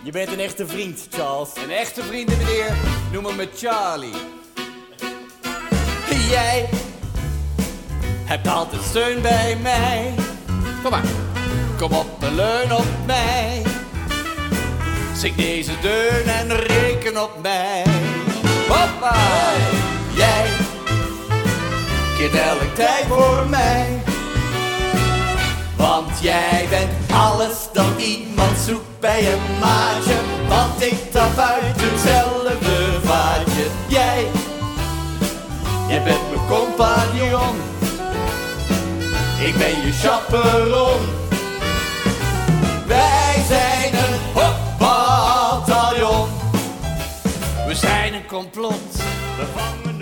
Je bent een echte vriend, Charles. Een echte vriend, meneer. Noem me Charlie. Jij hebt altijd steun bij mij. Kom maar. Kom op en leun op mij. Zing deze deun en reken op mij. Hoppa! Jij keert elk tijd voor mij. Want jij bent alles dat iemand zoekt bij een maatje. Want ik trap uit hetzelfde vaatje. Jij bent mijn compagnon. Ik ben je chaperon. Wij zijn een hopbataljon. We zijn een complot. We vangen